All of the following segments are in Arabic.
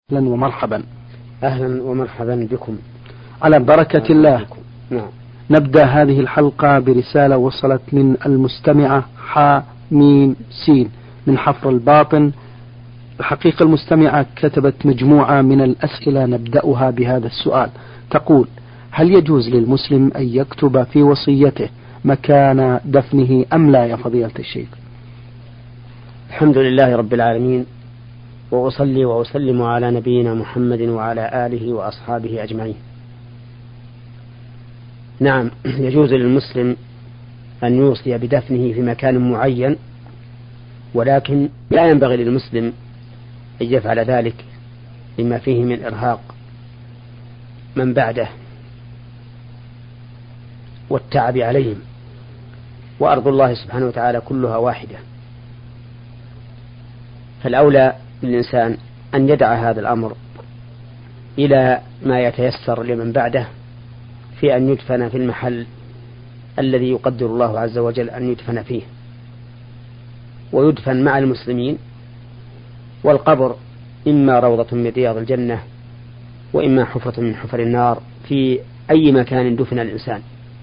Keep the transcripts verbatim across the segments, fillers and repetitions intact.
أهلا ومرحبا. أهلا ومرحبا بكم على بركة الله. نعم. نبدأ هذه الحلقة برسالة وصلت من المستمعة ح ميم سين من حفر الباطن. الحقيقة المستمعة كتبت مجموعة من الأسئلة نبدأها بهذا السؤال. تقول: هل يجوز للمسلم أن يكتب في وصيته مكان دفنه أم لا يا فضيلة الشيخ؟ الحمد لله رب العالمين، وأصلي وأسلم على نبينا محمد وعلى آله وأصحابه أجمعين. نعم، يجوز للمسلم أن يوصي بدفنه في مكان معين، ولكن لا ينبغي للمسلم أن يفعل ذلك لما فيه من إرهاق من بعده والتعب عليهم، وأرض الله سبحانه وتعالى كلها واحدة. فالأولى للإنسان أن يدع هذا الأمر إلى ما يتيسر لمن بعده في أن يدفن في المحل الذي يقدر الله عز وجل أن يدفن فيه، ويدفن مع المسلمين. والقبر إما روضة من رياض الجنة وإما حفرة من حفر النار في أي مكان دفن الإنسان.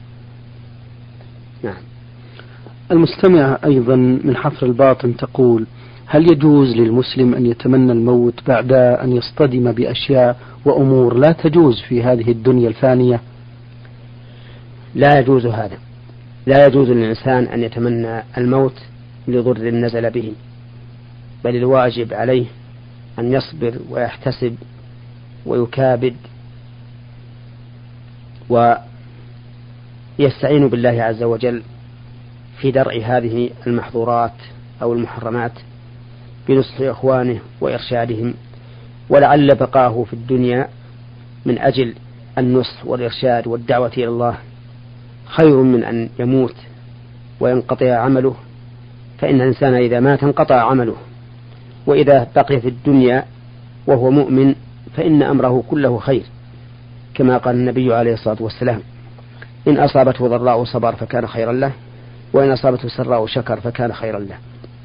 نعم. المستمعة أيضا من حفر الباطن تقول: هل يجوز للمسلم أن يتمنى الموت بعد أن يصطدم بأشياء وأمور لا تجوز في هذه الدنيا الفانية؟ لا يجوز هذا، لا يجوز للإنسان أن يتمنى الموت لضر نزل به، بل الواجب عليه أن يصبر ويحتسب ويكابد ويستعين بالله عز وجل في درء هذه المحظورات أو المحرمات بنصح إخوانه وإرشادهم، ولعل بقاه في الدنيا من أجل النصح والإرشاد والدعوة إلى الله خير من أن يموت وينقطع عمله، فإن الإنسان إذا مات انقطع عمله، وإذا بقي في الدنيا وهو مؤمن فإن أمره كله خير، كما قال النبي عليه الصلاة والسلام: إن أصابته ضراء صبر فكان خيرا له، وإن أصابته سراء شكر فكان خيرا له.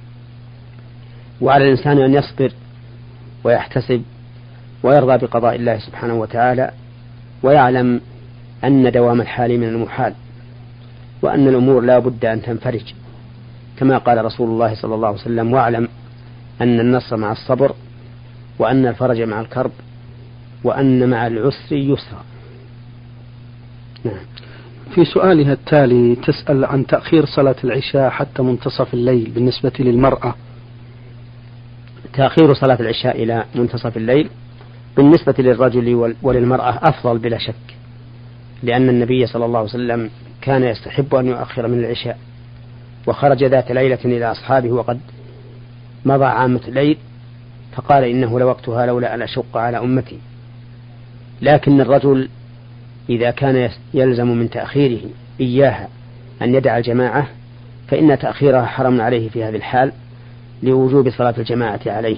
وعلى الإنسان أن يصبر ويحتسب ويرضى بقضاء الله سبحانه وتعالى، ويعلم أن دوام الحال من المحال، وأن الأمور لا بد أن تنفرج، كما قال رسول الله صلى الله عليه وسلم: واعلم أن النصر مع الصبر، وأن الفرج مع الكرب، وأن مع العسر يسرا. نعم. في سؤالها التالي تسأل عن تأخير صلاة العشاء حتى منتصف الليل بالنسبة للمرأة. تأخير صلاة العشاء إلى منتصف الليل بالنسبة للرجل وللمرأة أفضل بلا شك، لأن النبي صلى الله عليه وسلم كان يستحب أن يؤخر من العشاء، وخرج ذات ليلة إلى أصحابه وقد مضى عامة الليل، فقال: إنه لوقتها لولا أن أشق على أمتي. لكن الرجل إذا كان يلزم من تأخيره إياها أن يدع الجماعة، فإن تأخيرها حرم عليه في هذه الحال لوجوب صلاة الجماعة عليه.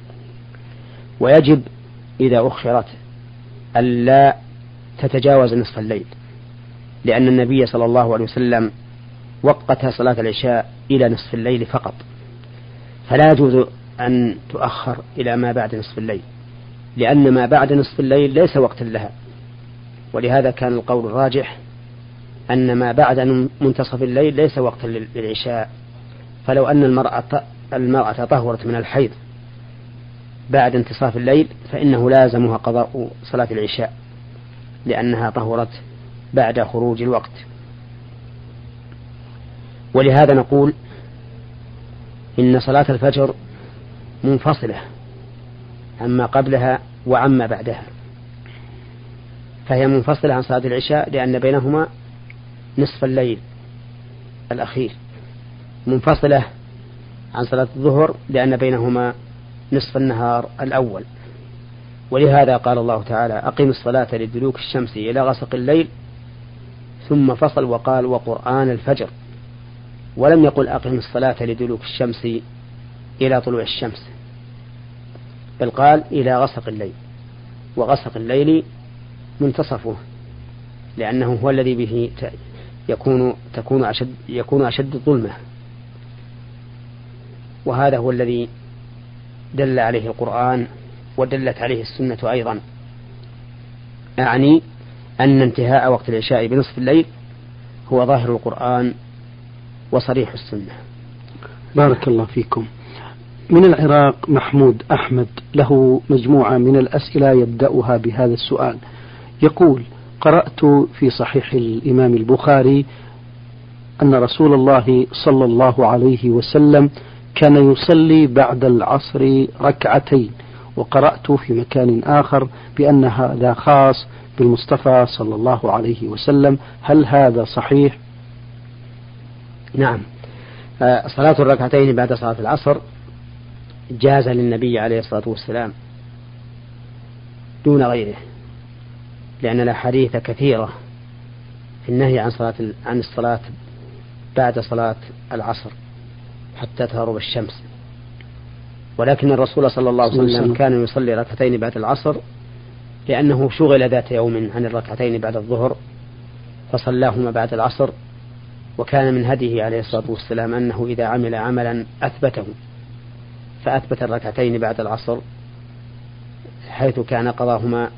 ويجب إذا أخرت ألا تتجاوز نصف الليل، لأن النبي صلى الله عليه وسلم وقت صلاة العشاء إلى نصف الليل فقط، فلا يجوز أن تؤخر إلى ما بعد نصف الليل، لأن ما بعد نصف الليل ليس وقتا لها. ولهذا كان القول الراجح أن ما بعد منتصف الليل ليس وقتا للعشاء. فلو أن المرأة المرأة طهرت من الحيض بعد انتصاف الليل فإنه لازمها قضاء صلاة العشاء، لأنها طهرت بعد خروج الوقت. ولهذا نقول إن صلاة الفجر منفصلة عما قبلها وعما بعدها، فهي منفصلة عن صلاة العشاء لأن بينهما نصف الليل الأخير، منفصلة عن صلاة الظهر لأن بينهما نصف النهار الأول. ولهذا قال الله تعالى: أقم الصلاة لدلوك الشمس إلى غسق الليل، ثم فصل وقال: وقرآن الفجر، ولم يقل أقم الصلاة لدلوك الشمس إلى طلوع الشمس، بل قال إلى غسق الليل، وغسق الليل منتصفه، لأنه هو الذي به يكون تكون أشد يكون أشد الظلمة، وهذا هو الذي دل عليه القرآن ودلت عليه السنة أيضا، أعني أن انتهاء وقت العشاء بنصف الليل هو ظاهر القرآن وصريح السنة. بارك الله فيكم. من العراق محمود أحمد له مجموعة من الأسئلة يبدأها بهذا السؤال، يقول: قرأت في صحيح الإمام البخاري أن رسول الله صلى الله عليه وسلم كان يصلي بعد العصر ركعتين، وقرأت في مكان آخر بأن هذا خاص بالمصطفى صلى الله عليه وسلم، هل هذا صحيح؟ نعم، صلاة الركعتين بعد صلاة العصر جاز للنبي عليه الصلاة والسلام دون غيره، لأن الأحاديث كثيرة في النهي عن صلاة عن الصلاة بعد صلاة العصر حتى تغرب الشمس، ولكن الرسول صلى الله عليه وسلم كان يصلي ركعتين بعد العصر لأنه شغل ذات يوم عن الركعتين بعد الظهر فصلاهما بعد العصر، وكان من هديه عليه الصلاة والسلام أنه إذا عمل عملا أثبته فأثبت الركعتين بعد العصر حيث كان قضاهما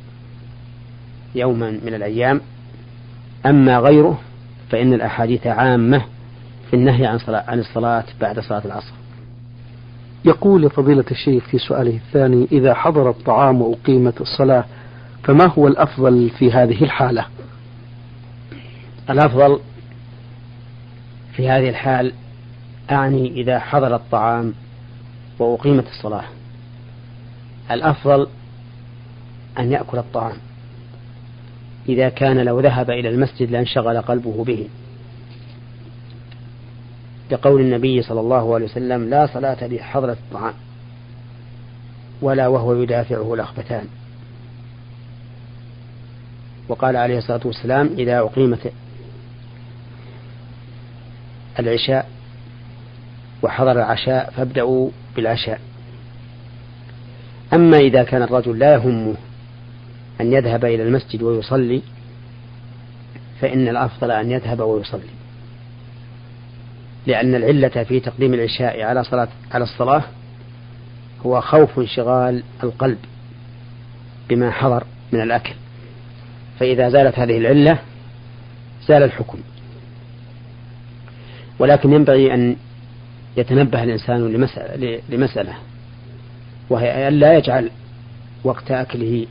يوما من الأيام. أما غيره فإن الأحاديث عامة في النهي عن صلاة عن الصلاة بعد صلاة العصر. يقول فضيلة الشيخ في سؤاله الثاني: إذا حضر الطعام وأقيمت الصلاة فما هو الأفضل في هذه الحالة؟ الأفضل في هذه الحال، أعني إذا حضر الطعام وأقيمت الصلاة، الأفضل أن يأكل الطعام، إذا كان لو ذهب إلى المسجد لانشغل قلبه به، لقول النبي صلى الله عليه وسلم: لا صلاة بحضرة الطعام ولا وهو يدافعه الأخبثان. وقال عليه الصلاة والسلام: إذا أقيمت العشاء وحضر العشاء فابدأوا بالعشاء. أما إذا كان الرجل لا يهمه أن يذهب إلى المسجد ويصلي فإن الأفضل أن يذهب ويصلي، لأن العلة في تقديم العشاء على صلاة على الصلاة هو خوف انشغال القلب بما حضر من الأكل، فإذا زالت هذه العلة زال الحكم. ولكن ينبغي أن يتنبه الإنسان لمسألة, لمسألة وهي أن لا يجعل وقت أكله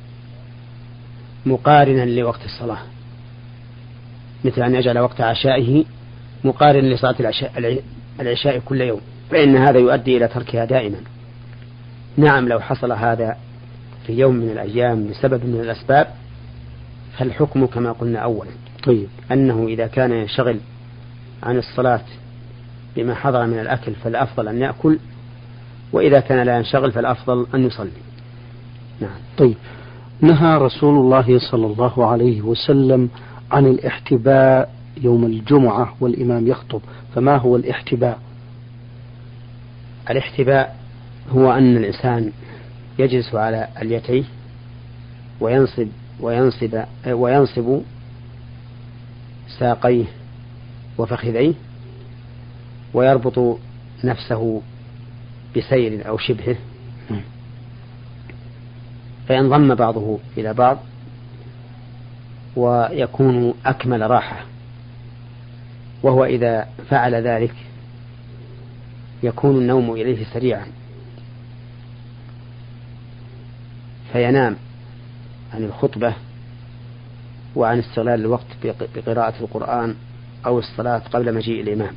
مقارنا لوقت الصلاة، مثل أن يجعل وقت عشائه مقارن لصلاة العشاء, العشاء كل يوم، فإن هذا يؤدي إلى تركها دائما. نعم، لو حصل هذا في يوم من الأيام لسبب من الأسباب فالحكم كما قلنا أولا، طيب، أنه إذا كان ينشغل عن الصلاة بما حضر من الأكل فالأفضل أن يأكل، وإذا كان لا ينشغل فالأفضل أن يصلي. نعم. طيب، نهى رسول الله صلى الله عليه وسلم عن الاحتباء يوم الجمعة والإمام يخطب، فما هو الاحتباء؟ الاحتباء هو أن الإنسان يجلس على اليتيه وينصب وينصب وينصب ساقيه وفخذيه ويربط نفسه بسير أو شبهه، فينضم بعضه إلى بعض ويكون أكمل راحة. وهو إذا فعل ذلك يكون النوم إليه سريعا فينام عن الخطبة وعن استغلال الوقت بقراءة القرآن أو الصلاة قبل مجيء الإمام،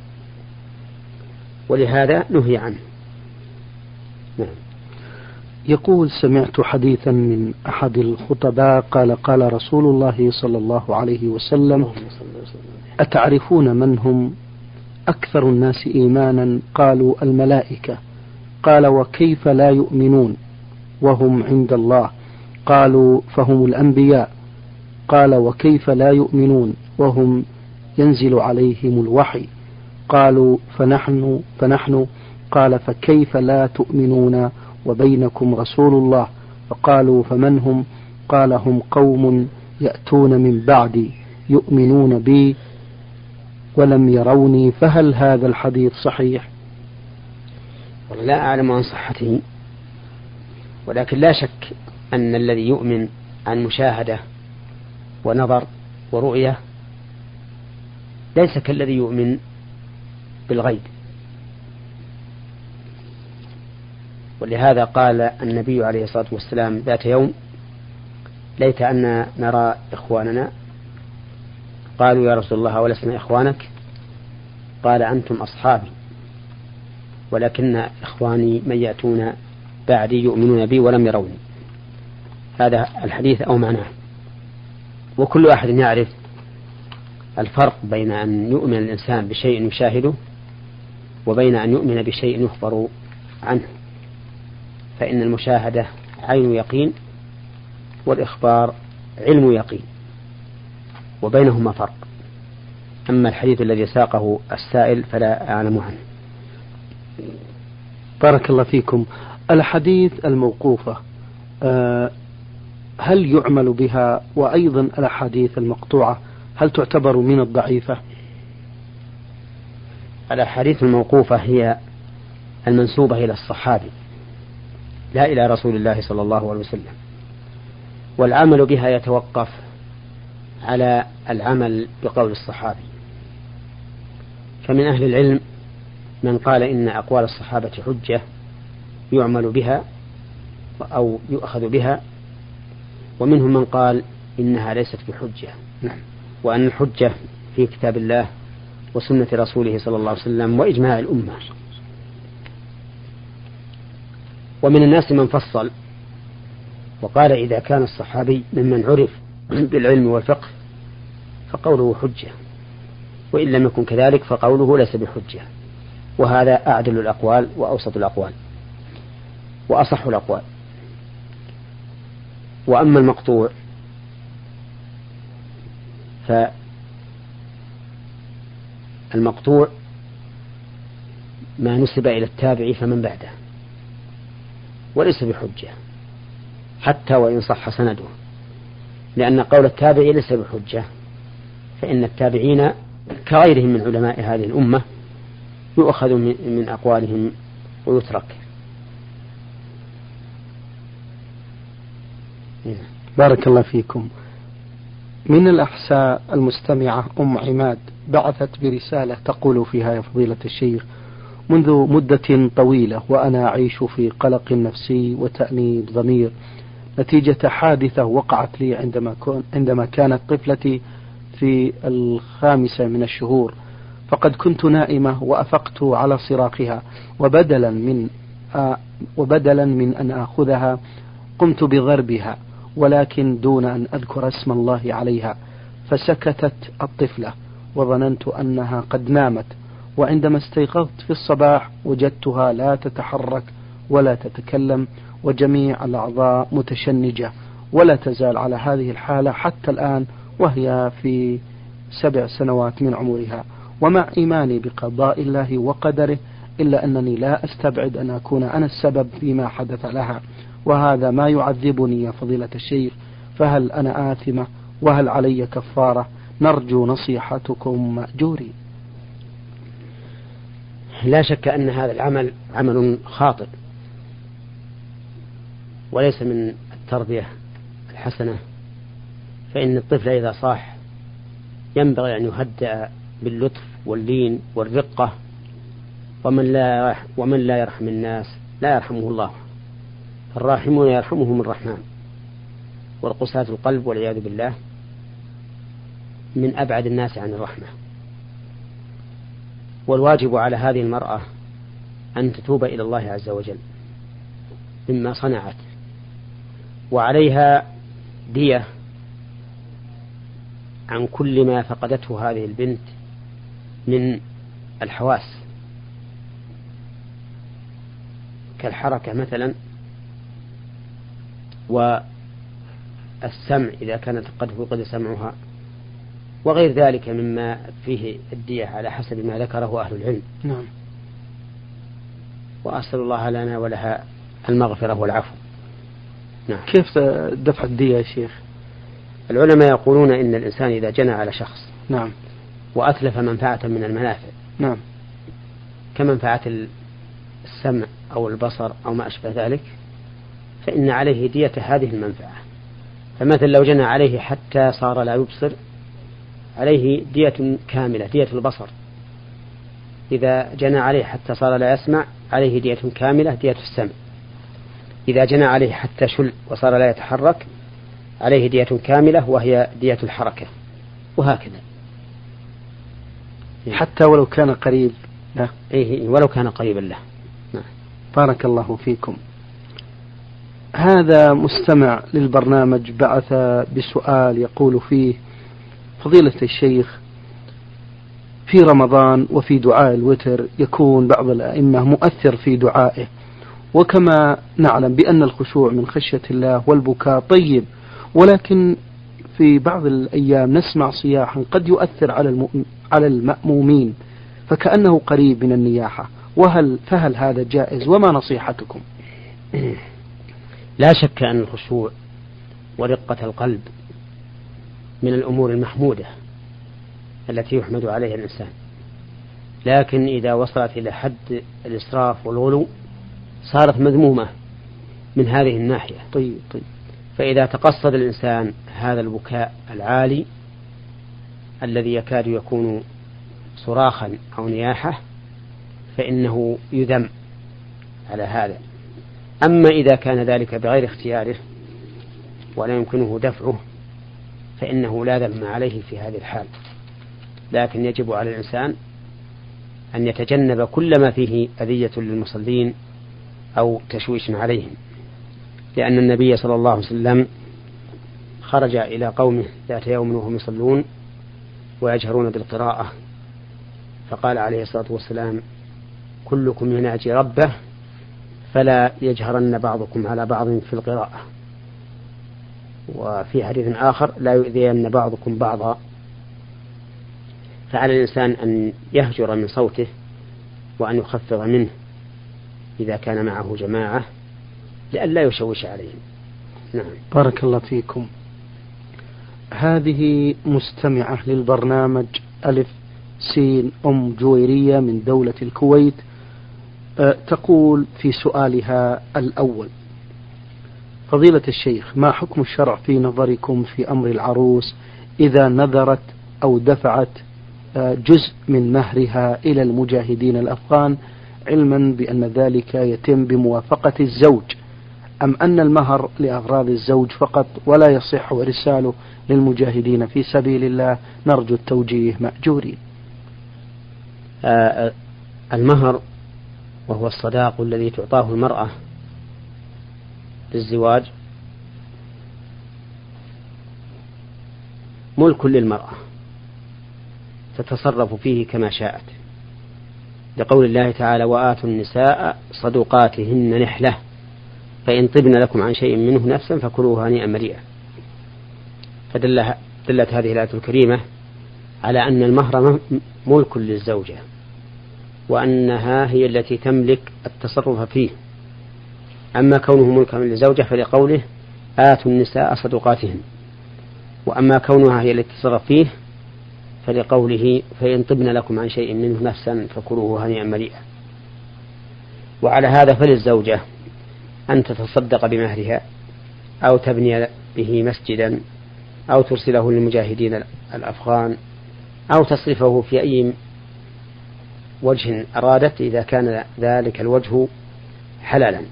ولهذا نهي عنه. نعم. يقول: سمعت حديثا من أحد الخطباء قال: قال رسول الله صلى الله عليه وسلم: أتعرفون من هم أكثر الناس إيمانا؟ قالوا: الملائكة. قال: وكيف لا يؤمنون وهم عند الله؟ قالوا: فهم الأنبياء. قال: وكيف لا يؤمنون وهم ينزل عليهم الوحي؟ قالوا: فنحن فنحن قال: فكيف لا تؤمنون وبينكم رسول الله؟ فقالوا: فمن هم؟ قال: هم قوم يأتون من بعدي يؤمنون بي ولم يروني. فهل هذا الحديث صحيح؟ لا أعلم عن صحته، ولكن لا شك أن الذي يؤمن عن مشاهدة ونظر ورؤية ليس كالذي يؤمن بالغيب. ولهذا قال النبي عليه الصلاة والسلام ذات يوم: ليت أن نرى إخواننا. قالوا: يا رسول الله ولسنا إخوانك؟ قال: أنتم أصحابي، ولكن إخواني من يأتون بعدي يؤمنون بي ولم يروني. هذا الحديث أو معناه. وكل أحد يعرف الفرق بين أن يؤمن الإنسان بشيء يشاهده وبين أن يؤمن بشيء يخبر عنه، فإن المشاهدة عين يقين والإخبار علم يقين، وبينهما فرق. أما الحديث الذي ساقه السائل فلا أعلم عنه. بارك الله فيكم. الحديث الموقوفة هل يعمل بها؟ وأيضا الأحاديث المقطوعة هل تعتبر من الضعيفة؟ الأحاديث الموقوفة هي المنسوبة إلى الصحابي لا إلى رسول الله صلى الله عليه وسلم، والعمل بها يتوقف على العمل بقول الصحابي. فمن أهل العلم من قال إن أقوال الصحابة حجة يعمل بها أو يؤخذ بها، ومنهم من قال إنها ليست بحجة، وأن الحجة في كتاب الله وسنة رسوله صلى الله عليه وسلم وإجماع الأمة. ومن الناس من فصل وقال إذا كان الصحابي ممن عرف بالعلم والفقه فقوله حجة، وإن لم يكن كذلك فقوله ليس بحجة. وهذا أعدل الأقوال وأوسط الأقوال وأصح الأقوال. وأما المقطوع فالمقطوع ما نسب إلى التابع فمن بعده، وليس بحجة حتى وإن صح سنده، لأن قول التابع ليس بحجة، فإن التابعين كغيرهم من علماء هذه الأمة يؤخذ من أقوالهم ويترك. بارك الله فيكم. من الأحساء المستمعة أم عماد بعثت برسالة تقول فيها: يا فضيلة الشيخ، منذ مدة طويلة وأنا أعيش في قلق نفسي وتأنيب ضمير نتيجة حادثة وقعت لي عندما عندما كانت طفلتي في الخامسة من الشهور، فقد كنت نائمة وأفقت على صراخها، وبدلا من وبدلا من أن آخذها قمت بضربها، ولكن دون أن أذكر اسم الله عليها، فسكتت الطفلة وظننت أنها قد نامت، وعندما استيقظت في الصباح وجدتها لا تتحرك ولا تتكلم، وجميع الأعضاء متشنجة، ولا تزال على هذه الحالة حتى الآن وهي في سبع سنوات من عمرها. ومع إيماني بقضاء الله وقدره إلا أنني لا أستبعد أن أكون أنا السبب فيما حدث لها، وهذا ما يعذبني يا فضيلة الشيخ، فهل أنا آثمة وهل علي كفارة؟ نرجو نصيحتكم مأجورين. لا شك أن هذا العمل عمل خاطئ وليس من التربية الحسنة، فإن الطفل إذا صاح ينبغي أن يهدأ باللطف واللين والرقة، ومن لا ومن لا يرحم الناس لا يرحمه الله، الراحمون يرحمهم الرحمن، والقساة القلب والعياذ بالله من أبعد الناس عن الرحمة. والواجب على هذه المرأة أن تتوب إلى الله عز وجل مما صنعت، وعليها دية عن كل ما فقدته هذه البنت من الحواس كالحركة مثلا، والسمع إذا كانت قد فقد سمعها، وغير ذلك مما فيه الدية على حسب ما ذكره أهل العلم. نعم. وأسأل الله لنا ولها المغفرة والعفو. نعم. كيف دفع الدية يا شيخ؟ العلماء يقولون إن الإنسان إذا جنى على شخص نعم وأتلف منفعة من المنافع نعم كمنفعة السمع أو البصر أو ما أشبه ذلك، فإن عليه دية هذه المنفعة. فمثلا لو جنى عليه حتى صار لا يبصر عليه دية كاملة، دية البصر. إذا جنى عليه حتى صار لا يسمع عليه دية كاملة، دية السمع. إذا جنى عليه حتى شل وصار لا يتحرك عليه دية كاملة وهي دية الحركة، وهكذا حتى ولو كان قريب له. إيه ولو كان قريبا له. نعم. بارك الله فيكم. هذا مستمع للبرنامج بعث بسؤال يقول فيه: فضيلة الشيخ، في رمضان وفي دعاء الوتر يكون بعض الأئمة مؤثر في دعائه، وكما نعلم بأن الخشوع من خشية الله والبكاء طيب، ولكن في بعض الأيام نسمع صياحا قد يؤثر على على المأمومين فكأنه قريب من النياحة، وهل فهل هذا جائز، وما نصيحتكم؟ لا شك أن الخشوع ورقة القلب من الأمور المحمودة التي يحمد عليها الإنسان، لكن إذا وصلت إلى حد الإسراف والغلو صارت مذمومة من هذه الناحية. طيب طيب. فإذا تقصد الإنسان هذا البكاء العالي الذي يكاد يكون صراخا أو نياحة فإنه يذم على هذا. أما إذا كان ذلك بغير اختياره ولا يمكنه دفعه فإنه لا ذم عليه في هذه الحال، لكن يجب على الإنسان أن يتجنب كل ما فيه أذية للمصلين أو تشويش عليهم، لأن النبي صلى الله عليه وسلم خرج إلى قومه ذات يوم وهم يصلون ويجهرون بالقراءة، فقال عليه الصلاة والسلام: كلكم يناجي ربه فلا يجهرن بعضكم على بعض في القراءة. وفي حديث آخر: لا يؤذين بعضكم بعضا. فعلى الإنسان أن يهجر من صوته وأن يخفض منه إذا كان معه جماعة لئلا يشوش عليهم. نعم. بارك الله فيكم. هذه مستمعة للبرنامج ألف سين أم جويرية من دولة الكويت، أه تقول في سؤالها الأول: فضيلة الشيخ، ما حكم الشرع في نظركم في أمر العروس إذا نذرت أو دفعت جزء من مهرها إلى المجاهدين الأفغان، علما بأن ذلك يتم بموافقة الزوج، أم أن المهر لأغراض الزوج فقط ولا يصح إرساله للمجاهدين في سبيل الله؟ نرجو التوجيه مأجورين. آه المهر وهو الصداق الذي تعطاه المرأة للزواج ملك للمرأة تتصرف فيه كما شاءت، لقول الله تعالى: وآتوا النساء صدقاتهن نحلة فإن طبن لكم عن شيء منه نفسا فكلوه هنيئا مريئا. فدلت هذه الآية الكريمة على أن المهر ملك للزوجة، وأنها هي التي تملك التصرف فيه. أما كونه ملكا للزوجة فلقوله: آتوا النساء صدقاتهن، وأما كونها هي التي تتصرف فيه فلقوله: فإن طبن لكم عن شيء منه نفسا فكلوه هنيئا مريئا. وعلى هذا فللزوجة أن تتصدق بمهرها أو تبني به مسجدا أو ترسله للمجاهدين الأفغان أو تصرفه في أي وجه أرادت إذا كان ذلك الوجه حلالا،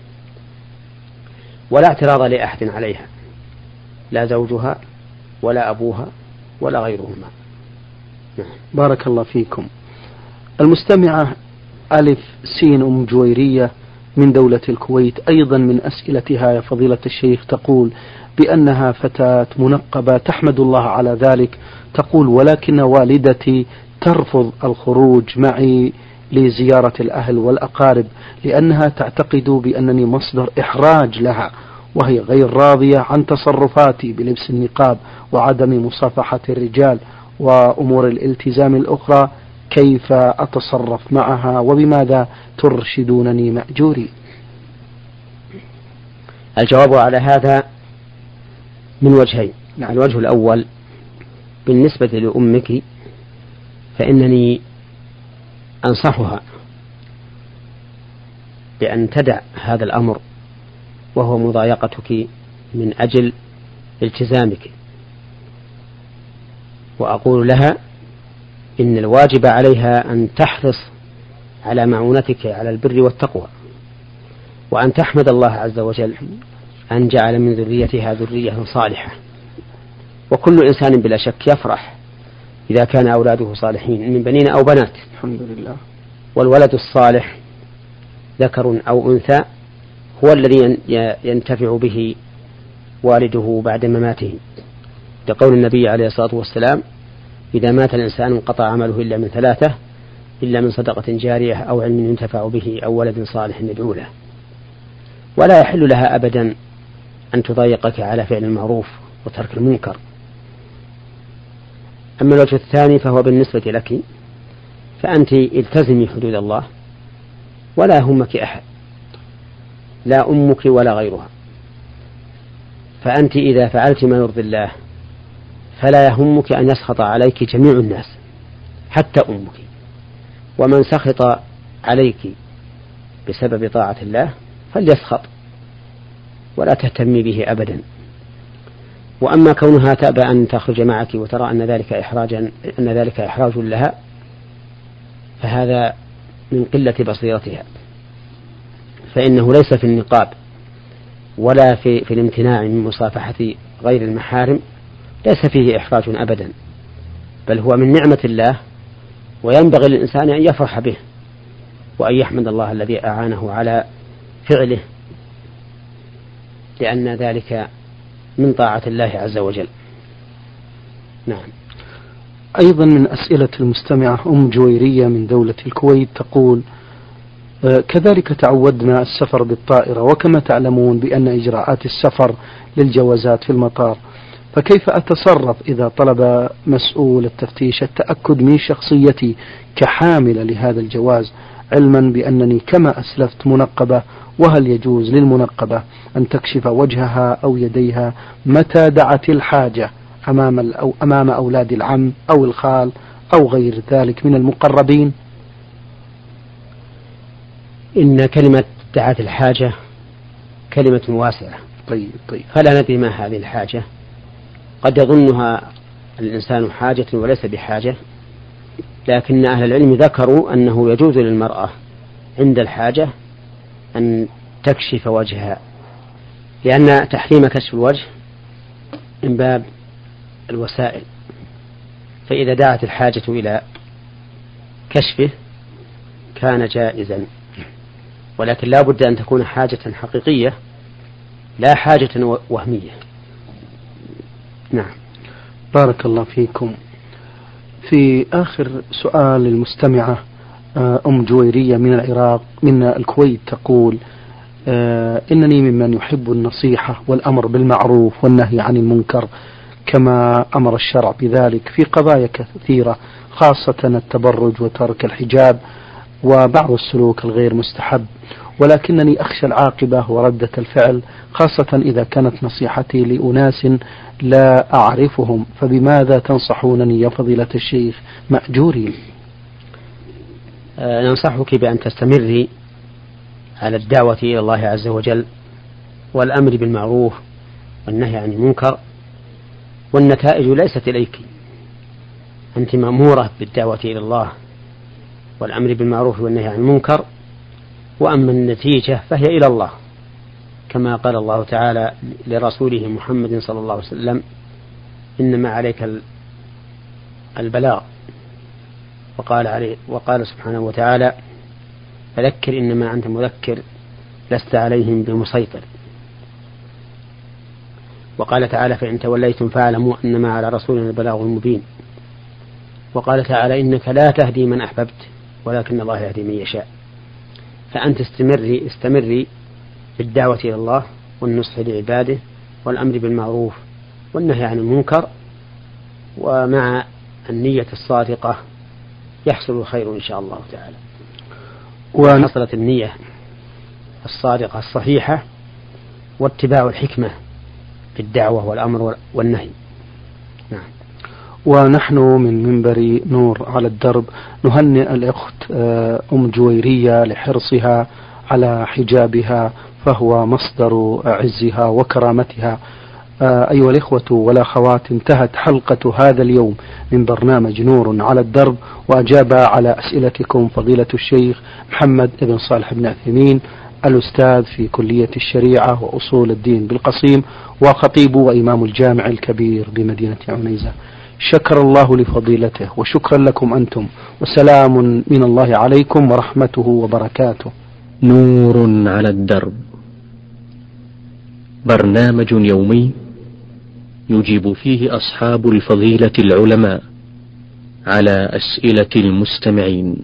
ولا اعتراض لأحد عليها، لا زوجها ولا أبوها ولا غيرهما. بارك الله فيكم. المستمعة ألف سين أم جويرية من دولة الكويت أيضا من أسئلتها يا فضيلة الشيخ تقول بأنها فتاة منقبة تحمد الله على ذلك. تقول: ولكن والدتي ترفض الخروج معي لزيارة الأهل والأقارب لأنها تعتقد بأنني مصدر إحراج لها، وهي غير راضية عن تصرفاتي بلبس النقاب وعدم مصافحة الرجال وأمور الالتزام الأخرى. كيف أتصرف معها وبماذا ترشدونني مأجوري؟ الجواب على هذا من وجهين. نعم. الوجه الأول: بالنسبة لأمك فإنني أنصحها بأن تدع هذا الأمر وهو مضايقتك من أجل التزامك. وأقول لها إن الواجب عليها أن تحرص على معونتك على البر والتقوى، وأن تحمد الله عز وجل أن جعل من ذريتها ذرية صالحة. وكل إنسان بلا شك يفرح إذا كان أولاده صالحين من بنين أو بنات، الحمد لله. والولد الصالح ذكر أو أنثى هو الذي ينتفع به والده بعد مماته، لقول النبي عليه الصلاة والسلام: إذا مات الإنسان انقطع عمله إلا من ثلاثة، إلا من صدقة جارية أو علم ينتفع به أو ولد صالح يدعو له. ولا يحل لها أبدا أن تضايقك على فعل المعروف وترك المنكر. أما الوجه الثاني فهو بالنسبة لك، فأنت التزمي حدود الله ولا يهمك أحد، لا أمك ولا غيرها. فأنت إذا فعلت ما يرضي الله فلا يهمك أن يسخط عليك جميع الناس حتى أمك، ومن سخط عليك بسبب طاعة الله فليسخط ولا تهتمي به أبدا. وأما كونها تأبى أن تخرج معك وترى أن ذلك إحراجا أن ذلك إحراج لها فهذا من قلة بصيرتها، فإنه ليس في النقاب ولا في, في الامتناع من مصافحة غير المحارم ليس فيه إحراج أبدا، بل هو من نعمة الله، وينبغي للإنسان أن يفرح به وأن يحمد الله الذي أعانه على فعله، لأن ذلك من طاعة الله عز وجل. نعم. أيضا من أسئلة المستمعة أم جويرية من دولة الكويت تقول: كذلك تعودنا السفر بالطائرة، وكما تعلمون بأن إجراءات السفر للجوازات في المطار، فكيف أتصرف إذا طلب مسؤول التفتيش التأكد من شخصيتي كحاملة لهذا الجواز، علما بأنني كما أسلفت منقبة، وهل يجوز للمنقبة أن تكشف وجهها أو يديها متى دعت الحاجة أمام أو أمام أولاد العم أو الخال أو غير ذلك من المقربين؟ إن كلمة دعت الحاجة كلمة واسعة. طيب طيب. فلا ندري ما هذه الحاجة، قد يظنها الإنسان حاجة وليس بحاجة، لكن أهل العلم ذكروا أنه يجوز للمرأة عند الحاجة أن تكشف وجهها، لأن تحريم كشف الوجه من باب الوسائل، فإذا دعت الحاجة إلى كشفه كان جائزا، ولكن لا بد أن تكون حاجة حقيقية لا حاجة وهمية. نعم. بارك الله فيكم. في آخر سؤال المستمعة أم جويرية من العراق من الكويت تقول: إنني ممن يحب النصيحة والأمر بالمعروف والنهي عن المنكر كما أمر الشرع بذلك في قضايا كثيرة، خاصة التبرج وترك الحجاب وبعض السلوك الغير مستحب، ولكنني أخشى العاقبة وردة الفعل، خاصة إذا كانت نصيحتي لأناس لا أعرفهم، فبماذا تنصحونني يا فضيلة الشيخ مأجورين؟ أه ننصحك بأن تستمري على الدعوة إلى الله عز وجل والأمر بالمعروف والنهي عن المنكر، والنتائج ليست إليك، أنت مأمورة بالدعوة إلى الله والأمر بالمعروف والنهي عن المنكر، وأما النتيجة فهي إلى الله، كما قال الله تعالى لرسوله محمد صلى الله عليه وسلم: إنما عليك البلاغ. وقال عليه وقال سبحانه وتعالى: فذكر إنما أنت مذكر لست عليهم بمسيطر. وقال تعالى: فإن توليتم فاعلموا أنما على رسولنا البلاغ المبين. وقال تعالى: إنك لا تهدي من أحببت ولكن الله يهدي من يشاء. فأنت استمري استمري بالدعوة إلى الله والنصح لعباده والأمر بالمعروف والنهي عن المنكر، ومع النية الصادقة يحصل الخير إن شاء الله تعالى. وحصلت النية الصادقة الصحيحة واتباع الحكمة في الدعوة والأمر والنهي. نعم. ونحن من منبر نور على الدرب نهنئ الأخت أم جويرية لحرصها على حجابها فهو مصدر عزها وكرامتها. أيها الإخوة والأخوات، انتهت حلقة هذا اليوم من برنامج نور على الدرب، وأجاب على أسئلتكم فضيلة الشيخ محمد بن صالح بن عثيمين، الأستاذ في كلية الشريعة وأصول الدين بالقصيم، وخطيب وإمام الجامع الكبير بمدينة عنيزة. شكر الله لفضيلته، وشكرا لكم أنتم، وسلام من الله عليكم ورحمته وبركاته. نور على الدرب، برنامج يومي يجيب فيه أصحاب الفضيلة العلماء على أسئلة المستمعين.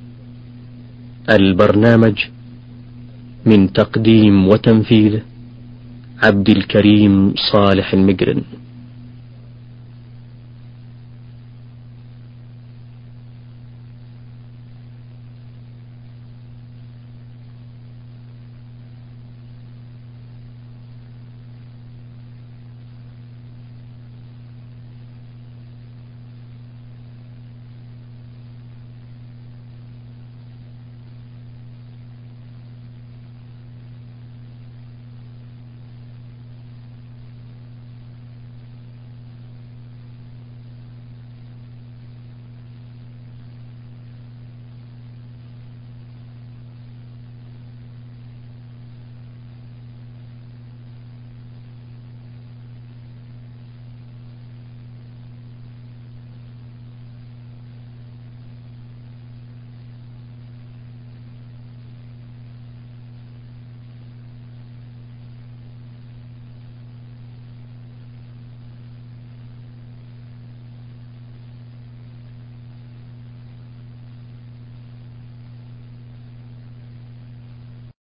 البرنامج من تقديم وتنفيذ عبد الكريم صالح المقرن.